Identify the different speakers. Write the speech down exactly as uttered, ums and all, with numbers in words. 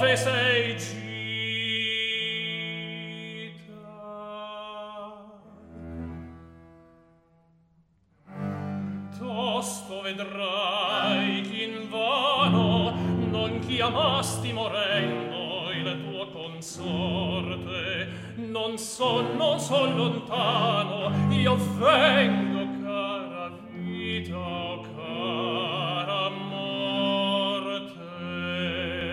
Speaker 1: dove sei gita? Tosto vedrai ch'invano non chiamasti morendo il tuo consorte. Non son, non son lontano, io vengo, cara vita.